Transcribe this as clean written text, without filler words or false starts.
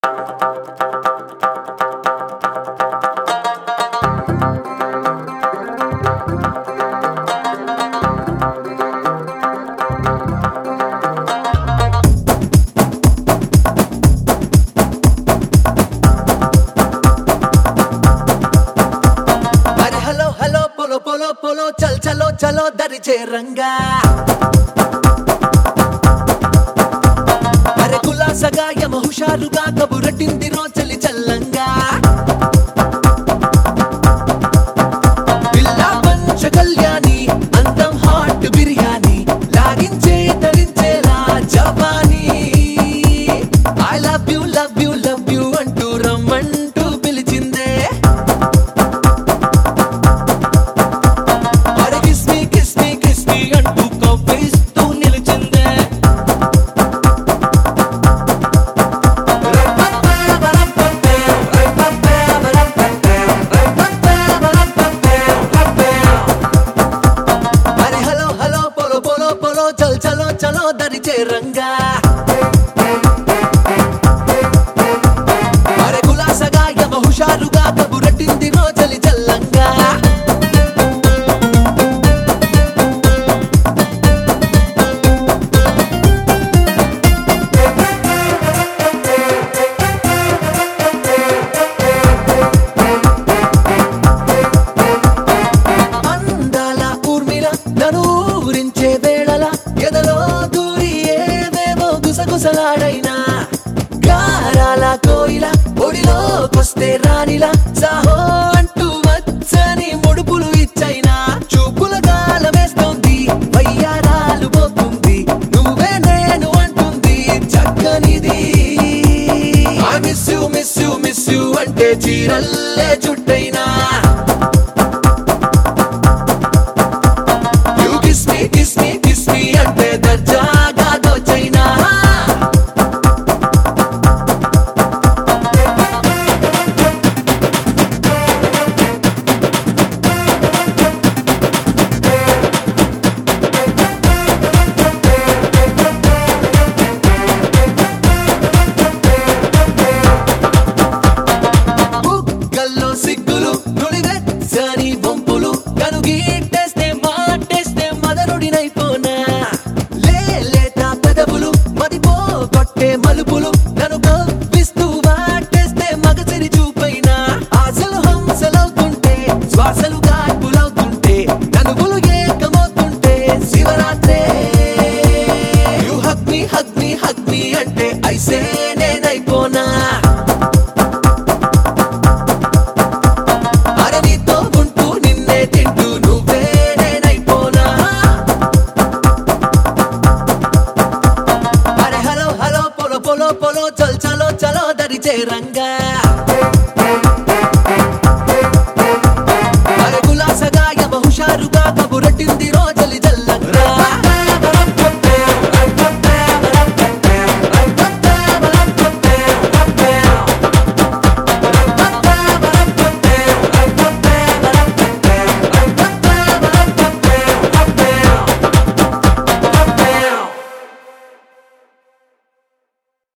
पोलो चल चलो चलो दरिचे रंगा अरे कुलासगा यम हुशारुगा कबुरटिंदिरो चली चल्लंगा बिल्ला पंच कल्याणी अंदम హాట్ బిర్యానీ లాగించే తరించేలా జవానీ I love you love you love you అంటూ రమ్మంటూ పిలిచిందే అరే కిస్ మీ అంటూ కవ్విస్తూ నిలిచిందే అరే హలో హలో పోలో పోలో పోలో చల్ చలో చలో దరిచే రంగా అరే కులాసగా యమ హుషారుగా కబురటిందిరో చలి చల్లంగా అందాల ఊర్మిళ నన్ను ఊరించే వేళల ఎదలో దూరి ఏవేవో గుసగుసలాడైనా గారాల కోయిల ఒడిలోకొస్తే రానిలా సాహో అంటూ వచ్చని ముడుపులు ఇచ్చైనా చూపుల గాలమేస్తోంది వయ్యారాలు పోతుంది నువ్వే నేను అంటుంది చక్కనిది I miss you miss you miss you అంటే చీరల్లే చుట్టైనా యు కిస్ మీ అంటే దర్జాగా దోచైనా బుగ్గల్లో సిగ్గులు నుడివెచ్చని వంపులు కనుగీటేస్తే మాటేస్తే మదనుడినైపోనా లేలేత పెదవులు మదిపో కొట్టే మలుపులు నన్ను కవ్విస్తూ వాటేస్తే మగసిరి చూపైనా ఆశలు హంసలవుతుంటే శ్వాసలు గాడ్పులవుతుంటే కనువులు ఏకమవుతుంటే శివరాత్రే యు హగ్ మీ అంటే ఐసే నేనైపోనా అరే నీతో ఉంటూ నిన్నే తింటూ నువ్వే నేనైపోనా అరే హలో హలో పోలో పోలో పోలో చల్ చలో చలో దరిచే రంగా